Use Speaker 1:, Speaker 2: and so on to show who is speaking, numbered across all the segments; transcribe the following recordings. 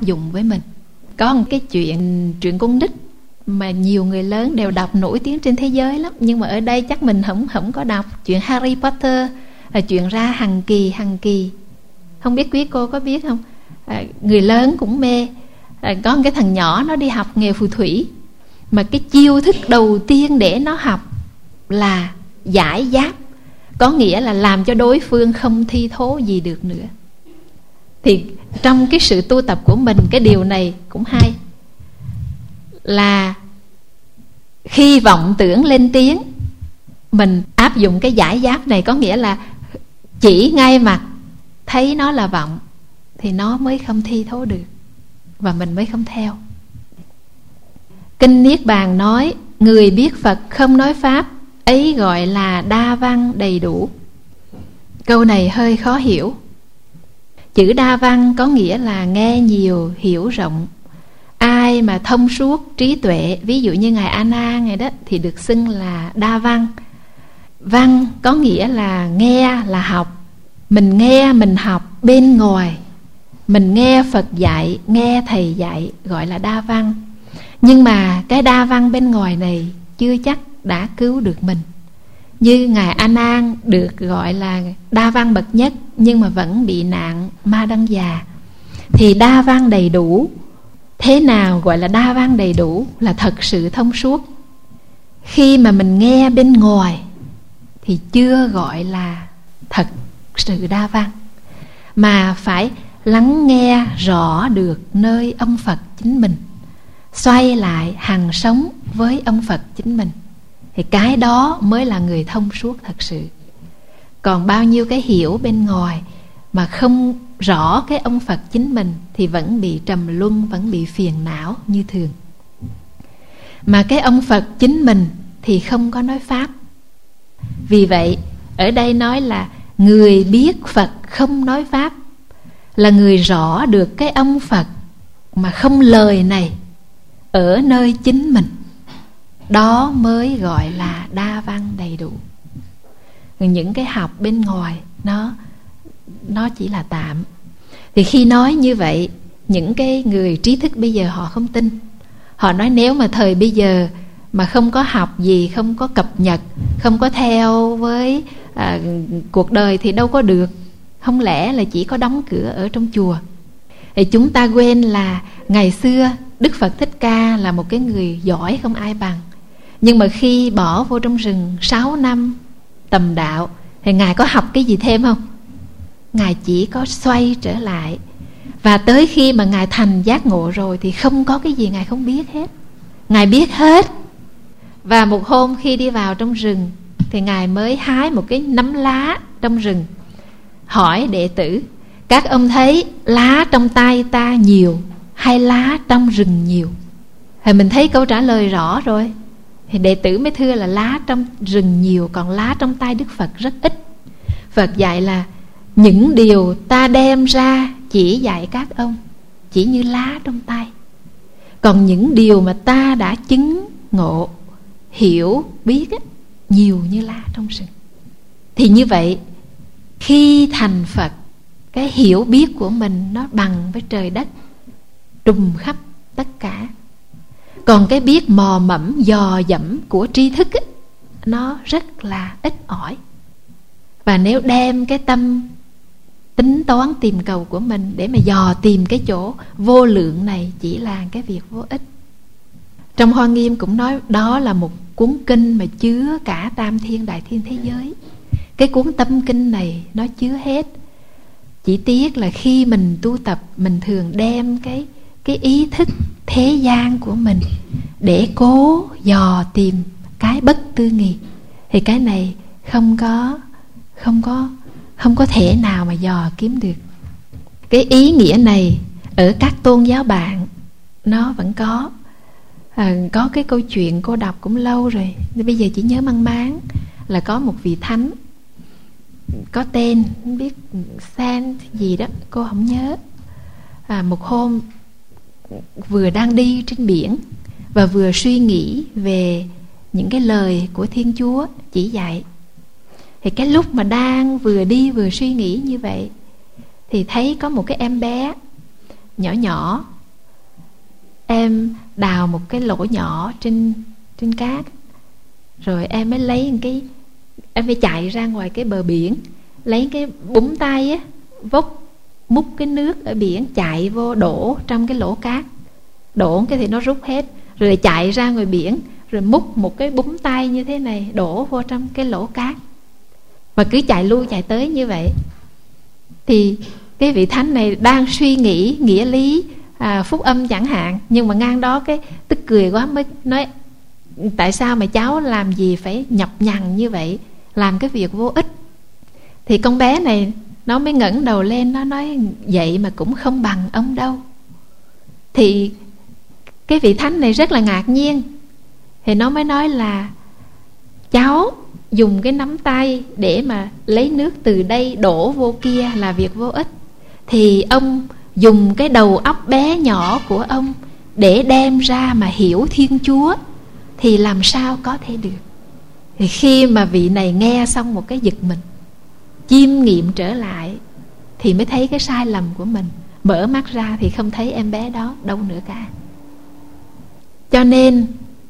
Speaker 1: áp dụng với mình. Có một cái chuyện con nít mà nhiều người lớn đều đọc, nổi tiếng trên thế giới lắm, nhưng mà ở đây chắc mình không có đọc. Chuyện Harry Potter là chuyện ra hàng kỳ. Không biết quý cô có biết không? Người lớn cũng mê. Có một cái thằng nhỏ nó đi học nghề phù thủy, mà cái chiêu thức đầu tiên để nó học là giải giáp, có nghĩa là làm cho đối phương không thi thố gì được nữa. Thì trong cái sự tu tập của mình, cái điều này cũng hay, là khi vọng tưởng lên tiếng, mình áp dụng cái giải giáp này, có nghĩa là chỉ ngay mặt thấy nó là vọng thì nó mới không thi thố được, và mình mới không theo. Kinh Niết Bàn nói: người biết Phật không nói pháp, ấy gọi là đa văn đầy đủ. Câu này hơi khó hiểu. Chữ đa văn có nghĩa là nghe nhiều, hiểu rộng. Ai mà thông suốt trí tuệ, ví dụ như Ngài A Nan này đó, thì được xưng là đa văn. Văn có nghĩa là nghe, là học. Mình nghe, mình học bên ngoài, mình nghe Phật dạy, nghe thầy dạy, gọi là đa văn. Nhưng mà cái đa văn bên ngoài này chưa chắc đã cứu được mình. Như Ngài A Nan được gọi là đa văn bậc nhất, nhưng mà vẫn bị nạn ma đăng già. Thì đa văn đầy đủ. Thế nào gọi là đa văn đầy đủ? Là thật sự thông suốt. Khi mà mình nghe bên ngoài thì chưa gọi là thật sự đa văn, mà phải lắng nghe rõ được nơi ông Phật chính mình, xoay lại hằng sống với ông Phật chính mình, thì cái đó mới là người thông suốt thật sự. Còn bao nhiêu cái hiểu bên ngoài mà không rõ cái ông Phật chính mình thì vẫn bị trầm luân, vẫn bị phiền não như thường. Mà cái ông Phật chính mình thì không có nói pháp. Vì vậy ở đây nói là người biết Phật không nói pháp, là người rõ được cái ông Phật mà không lời này ở nơi chính mình. Đó mới gọi là đa văn đầy đủ. Những cái học bên ngoài nó chỉ là tạm. Thì khi nói như vậy, những cái người trí thức bây giờ họ không tin. Họ nói nếu mà thời bây giờ mà không có học gì, không có cập nhật, không có theo với cuộc đời thì đâu có được. Không lẽ là chỉ có đóng cửa ở trong chùa? Thì chúng ta quên là ngày xưa Đức Phật Thích Ca là một cái người giỏi không ai bằng. Nhưng mà khi bỏ vô trong rừng 6 năm tầm đạo thì Ngài có học cái gì thêm không? Ngài chỉ có xoay trở lại. Và tới khi mà Ngài thành giác ngộ rồi thì không có cái gì Ngài không biết hết. Ngài biết hết. Và một hôm khi đi vào trong rừng thì Ngài mới hái một cái nắm lá trong rừng, hỏi đệ tử: các ông thấy lá trong tay ta nhiều hay lá trong rừng nhiều? Thì mình thấy câu trả lời rõ rồi. Thì đệ tử mới thưa là lá trong rừng nhiều, còn lá trong tay Đức Phật rất ít. Phật dạy là những điều ta đem ra chỉ dạy các ông chỉ như lá trong tay, còn những điều mà ta đã chứng ngộ, hiểu, biết ấy, nhiều như lá trong rừng. Thì như vậy, khi thành Phật, cái hiểu biết của mình nó bằng với trời đất, trùm khắp tất cả. Còn cái biết mò mẫm dò dẫm của tri thức ấy, nó rất là ít ỏi. Và nếu đem cái tâm tính toán tìm cầu của mình để mà dò tìm cái chỗ vô lượng này, chỉ là cái việc vô ích. Trong Hoa Nghiêm cũng nói đó là một cuốn kinh mà chứa cả tam thiên đại thiên thế giới. Cái cuốn tâm kinh này nó chứa hết. Chỉ tiếc là khi mình tu tập, mình thường đem cái ý thức thế gian của mình để cố dò tìm cái bất tư nghị. Thì cái này không có thể nào mà dò kiếm được. Cái ý nghĩa này ở các tôn giáo bạn nó vẫn có. Có cái câu chuyện cô đọc cũng lâu rồi, bây giờ chỉ nhớ mang máng là có một vị thánh có tên không biết Saint gì đó, cô không nhớ. Một hôm vừa đang đi trên biển và vừa suy nghĩ về những cái lời của Thiên Chúa chỉ dạy. Thì cái lúc mà đang vừa đi vừa suy nghĩ như vậy thì thấy có một cái em bé nhỏ nhỏ, em đào một cái lỗ nhỏ trên cát, rồi em mới lấy một cái, em phải chạy ra ngoài cái bờ biển, lấy cái búng tay á, vốc múc cái nước ở biển, chạy vô đổ trong cái lỗ cát, đổ cái thì nó rút hết, rồi chạy ra ngoài biển, rồi múc một cái búng tay như thế này đổ vô trong cái lỗ cát, và cứ chạy lui chạy tới như vậy. Thì cái vị thánh này đang suy nghĩ nghĩa lý phúc âm chẳng hạn, nhưng mà ngang đó cái tức cười quá, mới nói tại sao mà cháu làm gì phải nhọc nhằn như vậy, làm cái việc vô ích. Thì con bé này nó mới ngẩng đầu lên, nó nói vậy mà cũng không bằng ông đâu. Thì cái vị thánh này rất là ngạc nhiên, thì nó mới nói là cháu dùng cái nắm tay để mà lấy nước từ đây đổ vô kia là việc vô ích, thì ông dùng cái đầu óc bé nhỏ của ông để đem ra mà hiểu Thiên Chúa thì làm sao có thể được. Thì khi mà vị này nghe xong một cái giật mình, chiêm nghiệm trở lại, thì mới thấy cái sai lầm của mình. Mở mắt ra thì không thấy em bé đó đâu nữa cả. Cho nên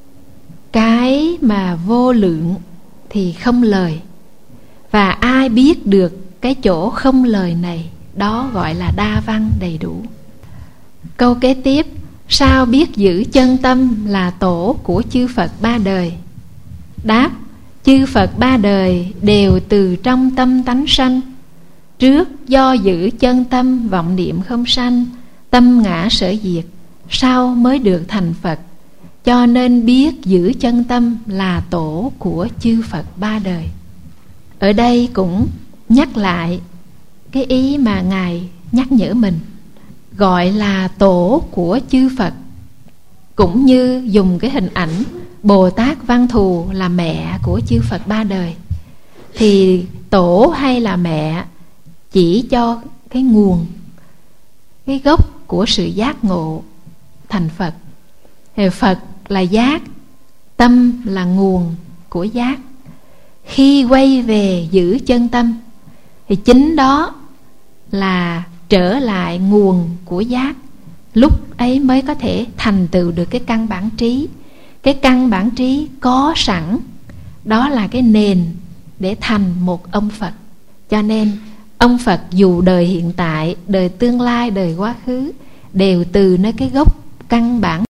Speaker 1: cái mà vô lượng thì không lời, và ai biết được cái chỗ không lời này, đó gọi là đa văn đầy đủ. Câu kế tiếp: sao biết giữ chân tâm là tổ của chư Phật ba đời? Đáp: chư Phật ba đời đều từ trong tâm tánh sanh. Trước do giữ chân tâm vọng niệm không sanh, tâm ngã sở diệt, sau mới được thành Phật. Cho nên biết giữ chân tâm là tổ của chư Phật ba đời. Ở đây cũng nhắc lại cái ý mà Ngài nhắc nhở mình, gọi là tổ của chư Phật, cũng như dùng cái hình ảnh Bồ Tát Văn Thù là mẹ của chư Phật ba đời. Thì tổ hay là mẹ chỉ cho cái nguồn, cái gốc của sự giác ngộ thành Phật. Thì Phật là giác, tâm là nguồn của giác. Khi quay về giữ chân tâm thì chính đó là trở lại nguồn của giác. Lúc ấy mới có thể thành tựu được cái căn bản trí. Cái căn bản trí có sẵn, đó là cái nền để thành một ông Phật. Cho nên ông Phật dù đời hiện tại, đời tương lai, đời quá khứ đều từ nơi cái gốc căn bản